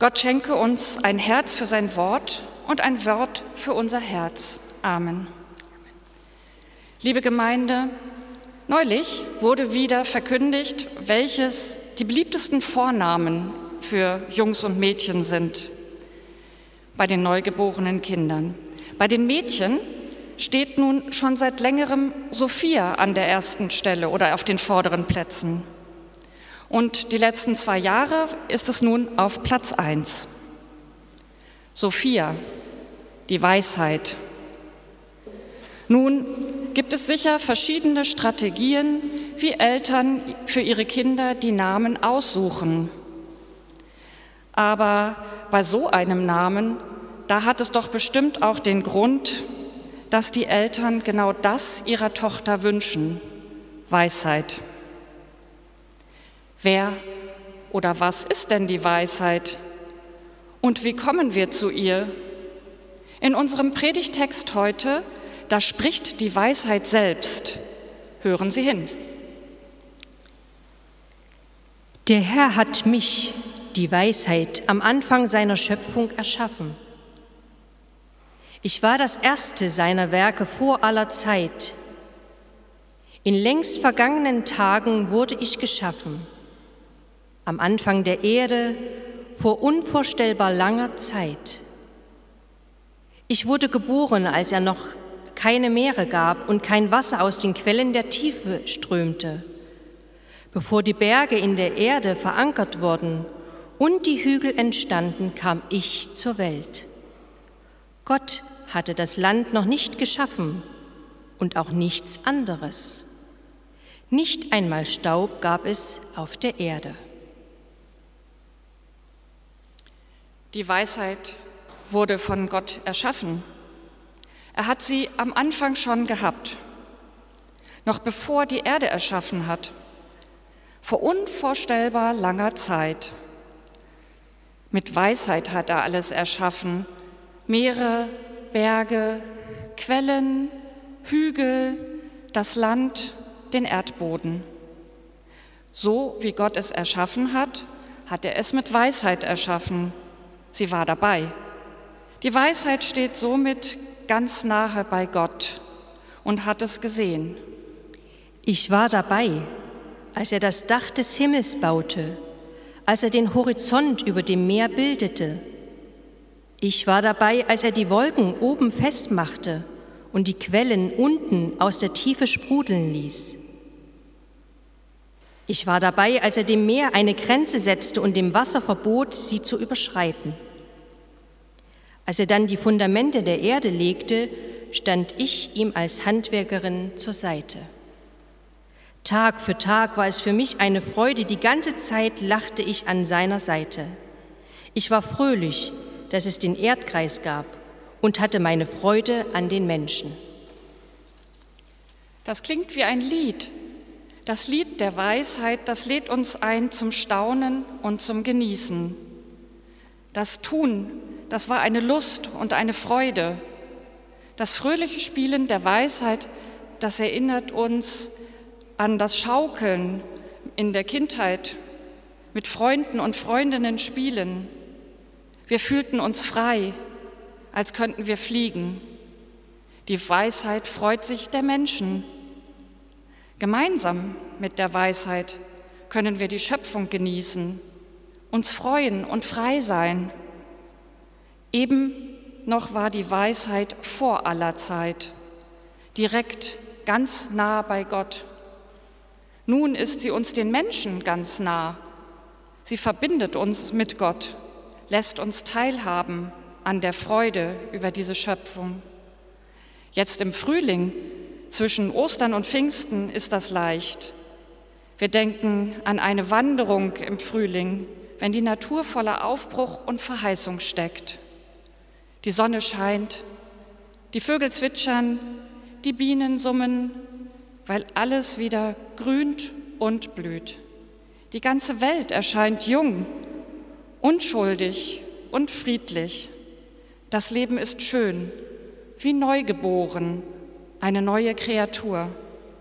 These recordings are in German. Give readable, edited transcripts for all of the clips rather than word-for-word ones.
Gott schenke uns ein Herz für sein Wort und ein Wort für unser Herz. Amen. Liebe Gemeinde, neulich wurde wieder verkündigt, welches die beliebtesten Vornamen für Jungs und Mädchen sind bei den neugeborenen Kindern. Bei den Mädchen steht nun schon seit längerem Sophia an der ersten Stelle oder auf den vorderen Plätzen. Und die letzten 2 Jahre ist es nun auf Platz 1. Sophia, die Weisheit. Nun gibt es sicher verschiedene Strategien, wie Eltern für ihre Kinder die Namen aussuchen. Aber bei so einem Namen, da hat es doch bestimmt auch den Grund, dass die Eltern genau das ihrer Tochter wünschen: Weisheit. Wer oder was ist denn die Weisheit? Und wie kommen wir zu ihr? In unserem Predigtext heute, da spricht die Weisheit selbst. Hören Sie hin. Der Herr hat mich, die Weisheit, am Anfang seiner Schöpfung erschaffen. Ich war das erste seiner Werke vor aller Zeit. In längst vergangenen Tagen wurde ich geschaffen. Am Anfang der Erde, vor unvorstellbar langer Zeit. Ich wurde geboren, als er noch keine Meere gab und kein Wasser aus den Quellen der Tiefe strömte, bevor die Berge in der Erde verankert wurden und die Hügel entstanden, kam ich zur Welt. Gott hatte das Land noch nicht geschaffen und auch nichts anderes. Nicht einmal Staub gab es auf der Erde. Die Weisheit wurde von Gott erschaffen. Er hat sie am Anfang schon gehabt, noch bevor die Erde erschaffen hat, vor unvorstellbar langer Zeit. Mit Weisheit hat er alles erschaffen: Meere, Berge, Quellen, Hügel, das Land, den Erdboden. So wie Gott es erschaffen hat, hat er es mit Weisheit erschaffen. Sie war dabei. Die Weisheit steht somit ganz nahe bei Gott und hat es gesehen. Ich war dabei, als er das Dach des Himmels baute, als er den Horizont über dem Meer bildete. Ich war dabei, als er die Wolken oben festmachte und die Quellen unten aus der Tiefe sprudeln ließ. Ich war dabei, als er dem Meer eine Grenze setzte und dem Wasser verbot, sie zu überschreiten. Als er dann die Fundamente der Erde legte, stand ich ihm als Handwerkerin zur Seite. Tag für Tag war es für mich eine Freude, die ganze Zeit lachte ich an seiner Seite. Ich war fröhlich, dass es den Erdkreis gab, und hatte meine Freude an den Menschen. Das klingt wie ein Lied. Das Lied der Weisheit, das lädt uns ein zum Staunen und zum Genießen. Das Tun, das war eine Lust und eine Freude. Das fröhliche Spielen der Weisheit, das erinnert uns an das Schaukeln in der Kindheit, mit Freunden und Freundinnen spielen. Wir fühlten uns frei, als könnten wir fliegen. Die Weisheit freut sich der Menschen. Gemeinsam mit der Weisheit können wir die Schöpfung genießen, uns freuen und frei sein. Eben noch war die Weisheit vor aller Zeit, direkt ganz nah bei Gott. Nun ist sie uns den Menschen ganz nah. Sie verbindet uns mit Gott, lässt uns teilhaben an der Freude über diese Schöpfung. Jetzt im Frühling, zwischen Ostern und Pfingsten, ist das leicht. Wir denken an eine Wanderung im Frühling, wenn die Natur voller Aufbruch und Verheißung steckt. Die Sonne scheint, die Vögel zwitschern, die Bienen summen, weil alles wieder grünt und blüht. Die ganze Welt erscheint jung, unschuldig und friedlich. Das Leben ist schön, wie neugeboren, eine neue Kreatur.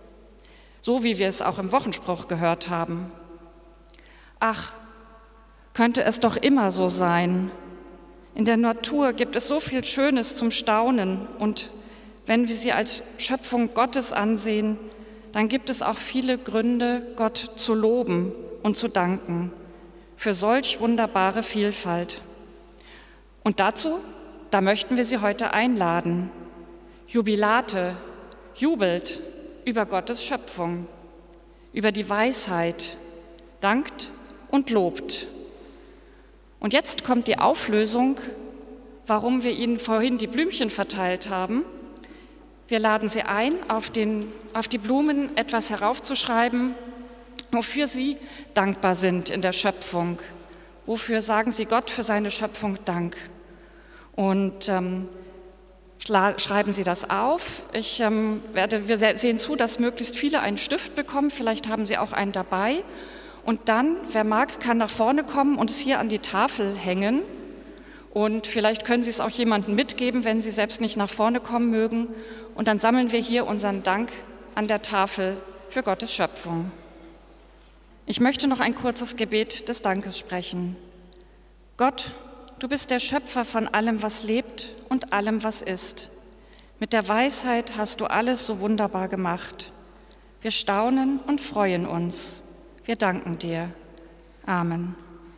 So wie wir es auch im Wochenspruch gehört haben. Ach, könnte es doch immer so sein. In der Natur gibt es so viel Schönes zum Staunen und wenn wir sie als Schöpfung Gottes ansehen, dann gibt es auch viele Gründe, Gott zu loben und zu danken für solch wunderbare Vielfalt. Und dazu, da möchten wir Sie heute einladen. Jubilate, jubelt über Gottes Schöpfung, über die Weisheit, dankt und lobt. Und jetzt kommt die Auflösung, warum wir Ihnen vorhin die Blümchen verteilt haben. Wir laden Sie ein, auf die Blumen etwas heraufzuschreiben, wofür Sie dankbar sind in der Schöpfung. Wofür sagen Sie Gott für seine Schöpfung Dank? Und schreiben Sie das auf. Wir sehen zu, dass möglichst viele einen Stift bekommen. Vielleicht haben Sie auch einen dabei. Und dann, wer mag, kann nach vorne kommen und es hier an die Tafel hängen. Und vielleicht können Sie es auch jemandem mitgeben, wenn Sie selbst nicht nach vorne kommen mögen. Und dann sammeln wir hier unseren Dank an der Tafel für Gottes Schöpfung. Ich möchte noch ein kurzes Gebet des Dankes sprechen. Gott, du bist der Schöpfer von allem, was lebt und allem, was ist. Mit der Weisheit hast du alles so wunderbar gemacht. Wir staunen und freuen uns. Wir danken dir. Amen.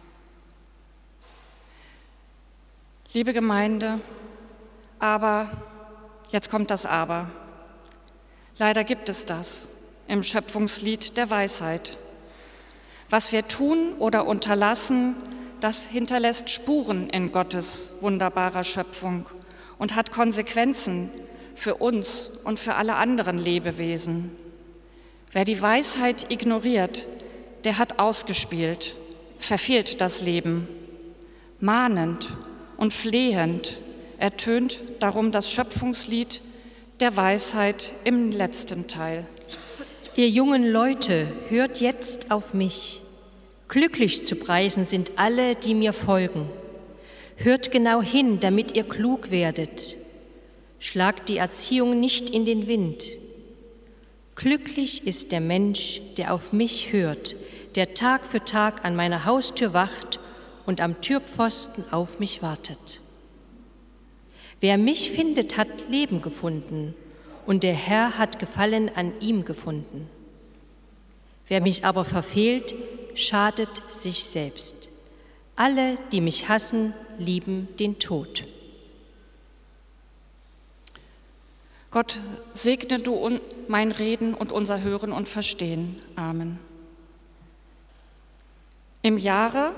Liebe Gemeinde, aber, jetzt kommt das Aber. Leider gibt es das im Schöpfungslied der Weisheit. Was wir tun oder unterlassen, das hinterlässt Spuren in Gottes wunderbarer Schöpfung und hat Konsequenzen für uns und für alle anderen Lebewesen. Wer die Weisheit ignoriert, der hat ausgespielt, verfehlt das Leben. Mahnend und flehend ertönt darum das Schöpfungslied der Weisheit im letzten Teil. Ihr jungen Leute, hört jetzt auf mich. Glücklich zu preisen sind alle, die mir folgen. Hört genau hin, damit ihr klug werdet. Schlagt die Erziehung nicht in den Wind. Glücklich ist der Mensch, der auf mich hört, der Tag für Tag an meiner Haustür wacht und am Türpfosten auf mich wartet. Wer mich findet, hat Leben gefunden, und der Herr hat Gefallen an ihm gefunden. Wer mich aber verfehlt, schadet sich selbst. Alle, die mich hassen, lieben den Tod. Gott, segne du mein Reden und unser Hören und Verstehen. Amen. Im Jahre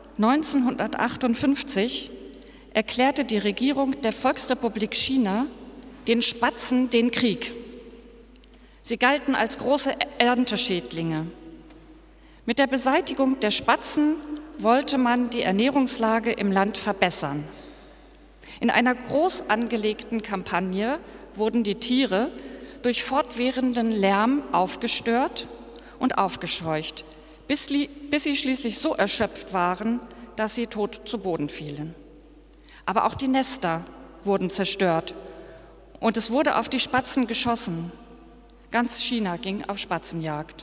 1958 erklärte die Regierung der Volksrepublik China den Spatzen den Krieg. Sie galten als große Ernteschädlinge. Mit der Beseitigung der Spatzen wollte man die Ernährungslage im Land verbessern. In einer groß angelegten Kampagne wurden die Tiere durch fortwährenden Lärm aufgestört und aufgescheucht, bis sie schließlich so erschöpft waren, dass sie tot zu Boden fielen. Aber auch die Nester wurden zerstört und es wurde auf die Spatzen geschossen. Ganz China ging auf Spatzenjagd.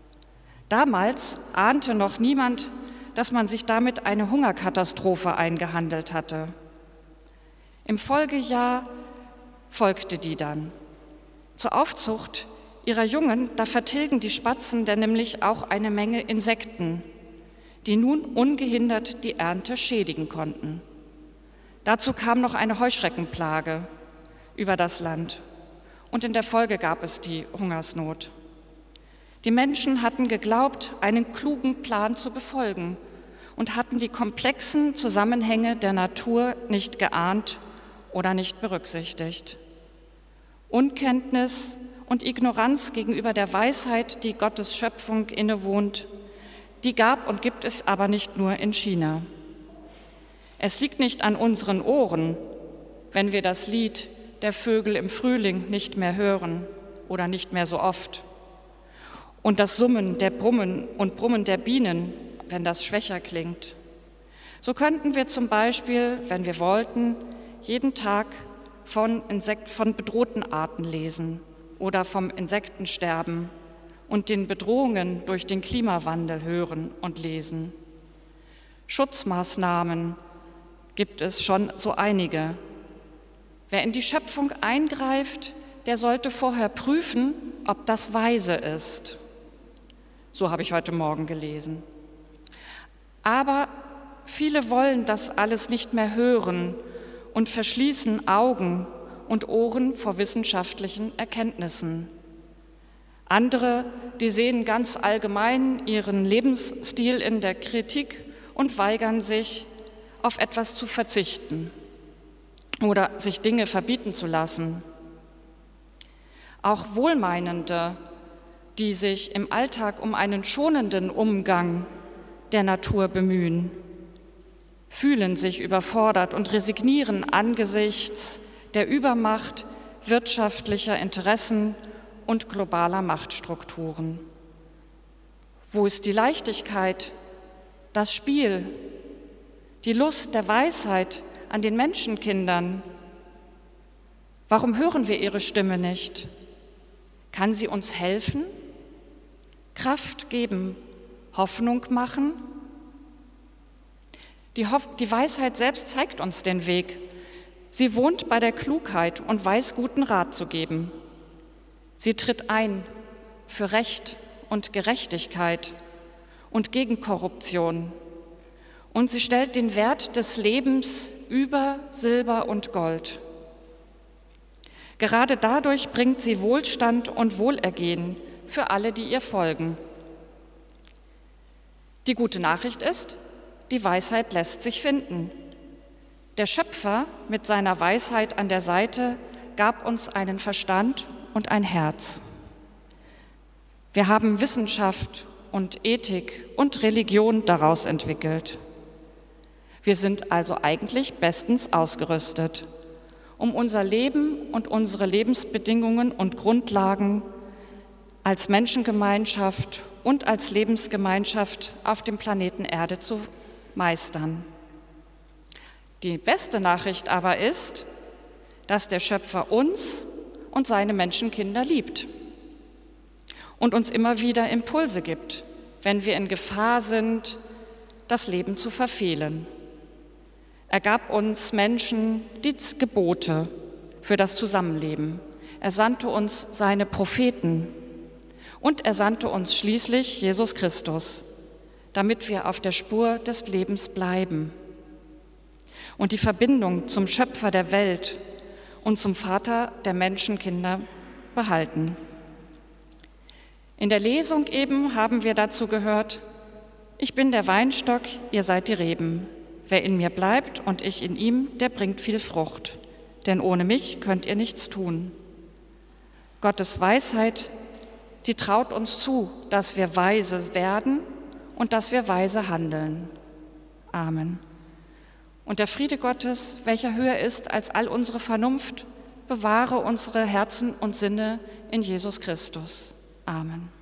Damals ahnte noch niemand, dass man sich damit eine Hungerkatastrophe eingehandelt hatte. Im Folgejahr folgte die dann. Zur Aufzucht ihrer Jungen, da vertilgen die Spatzen denn nämlich auch eine Menge Insekten, die nun ungehindert die Ernte schädigen konnten. Dazu kam noch eine Heuschreckenplage über das Land und in der Folge gab es die Hungersnot. Die Menschen hatten geglaubt, einen klugen Plan zu befolgen und hatten die komplexen Zusammenhänge der Natur nicht geahnt oder nicht berücksichtigt. Unkenntnis und Ignoranz gegenüber der Weisheit, die Gottes Schöpfung innewohnt, die gab und gibt es aber nicht nur in China. Es liegt nicht an unseren Ohren, wenn wir das Lied der Vögel im Frühling nicht mehr hören oder nicht mehr so oft. Und das Summen der Brummen der Bienen, wenn das schwächer klingt. So könnten wir zum Beispiel, wenn wir wollten, jeden Tag von bedrohten Arten lesen oder vom Insektensterben und den Bedrohungen durch den Klimawandel hören und lesen. Schutzmaßnahmen gibt es schon so einige. Wer in die Schöpfung eingreift, der sollte vorher prüfen, ob das weise ist. So habe ich heute Morgen gelesen. Aber viele wollen das alles nicht mehr hören und verschließen Augen und Ohren vor wissenschaftlichen Erkenntnissen. Andere, die sehen ganz allgemein ihren Lebensstil in der Kritik und weigern sich, auf etwas zu verzichten oder sich Dinge verbieten zu lassen. Auch Wohlmeinende, die sich im Alltag um einen schonenden Umgang der Natur bemühen, fühlen sich überfordert und resignieren angesichts der Übermacht wirtschaftlicher Interessen und globaler Machtstrukturen. Wo ist die Leichtigkeit, das Spiel, die Lust der Weisheit an den Menschenkindern? Warum hören wir ihre Stimme nicht? Kann sie uns helfen, Kraft geben, Hoffnung machen? Die Weisheit selbst zeigt uns den Weg. Sie wohnt bei der Klugheit und weiß, guten Rat zu geben. Sie tritt ein für Recht und Gerechtigkeit und gegen Korruption. Und sie stellt den Wert des Lebens über Silber und Gold. Gerade dadurch bringt sie Wohlstand und Wohlergehen für alle, die ihr folgen. Die gute Nachricht ist, die Weisheit lässt sich finden. Der Schöpfer mit seiner Weisheit an der Seite gab uns einen Verstand und ein Herz. Wir haben Wissenschaft und Ethik und Religion daraus entwickelt. Wir sind also eigentlich bestens ausgerüstet, um unser Leben und unsere Lebensbedingungen und Grundlagen als Menschengemeinschaft und als Lebensgemeinschaft auf dem Planeten Erde zu meistern. Die beste Nachricht aber ist, dass der Schöpfer uns und seine Menschenkinder liebt und uns immer wieder Impulse gibt, wenn wir in Gefahr sind, das Leben zu verfehlen. Er gab uns Menschen die Gebote für das Zusammenleben. Er sandte uns seine Propheten und er sandte uns schließlich Jesus Christus, damit wir auf der Spur des Lebens bleiben und die Verbindung zum Schöpfer der Welt und zum Vater der Menschenkinder behalten. In der Lesung eben haben wir dazu gehört: Ich bin der Weinstock, ihr seid die Reben. Wer in mir bleibt und ich in ihm, der bringt viel Frucht, denn ohne mich könnt ihr nichts tun. Gottes Weisheit, die traut uns zu, dass wir weise werden und dass wir weise handeln. Amen. Und der Friede Gottes, welcher höher ist als all unsere Vernunft, bewahre unsere Herzen und Sinne in Jesus Christus. Amen.